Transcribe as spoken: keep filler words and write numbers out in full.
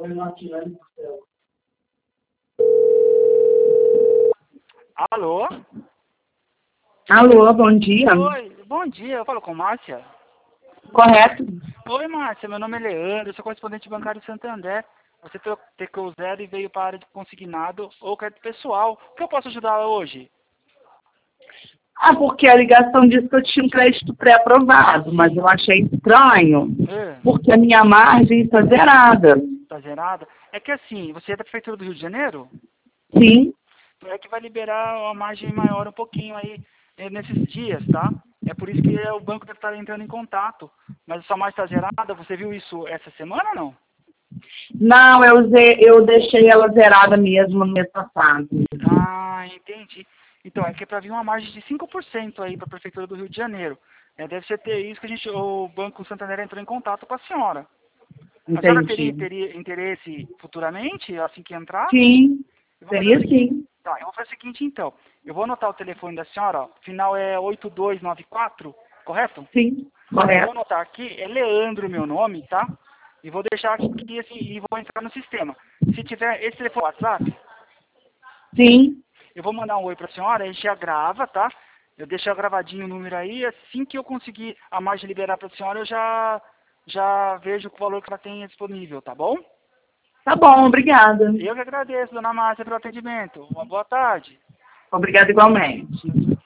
Alô? Alô, bom dia. Oi, bom dia, eu falo com Márcia. Correto? Oi, Márcia, meu nome é Leandro, eu sou correspondente bancário do Santander. Você tecou zero e veio para a área de consignado ou crédito pessoal. O que eu posso ajudar hoje? Ah, porque a ligação disse que eu tinha um crédito pré-aprovado, mas eu achei estranho, É, porque a minha margem está zerada. tá zerada? É que assim, você é da Prefeitura do Rio de Janeiro? Sim, É que vai liberar uma margem maior um pouquinho aí eh, nesses dias, tá? É por isso que eh, o banco deve estar entrando em contato. Mas a sua margem está zerada, você viu isso essa semana ou não? não, eu, ze- eu deixei ela zerada mesmo no mês passado. Ah, entendi. Então, é que é para vir uma margem de cinco por cento aí para a Prefeitura do Rio de Janeiro. É, deve ser ter isso que a gente, o Banco Santander entrou em contato com a senhora. A senhora teria, Entendi. teria interesse futuramente, assim que entrar? Sim, Eu vou fazer o seria seguinte. sim. Tá, eu vou fazer o seguinte então. Eu vou anotar o telefone da senhora, ó. Final é oito dois nove quatro, correto? Sim, Eu vou correto. anotar aqui, é Leandro meu nome, tá? E vou deixar aqui assim, e vou entrar no sistema. Se tiver esse telefone WhatsApp, Sim, eu vou mandar um oi pra senhora, a gente já grava, tá? Eu deixo gravadinho o número aí, assim que eu conseguir a margem liberar pra senhora, eu já, já vejo o valor que ela tem disponível, tá bom? tá bom, obrigada. Eu que agradeço, dona Márcia, pelo atendimento. Uma boa tarde. Obrigada igualmente. Tchau, tchau.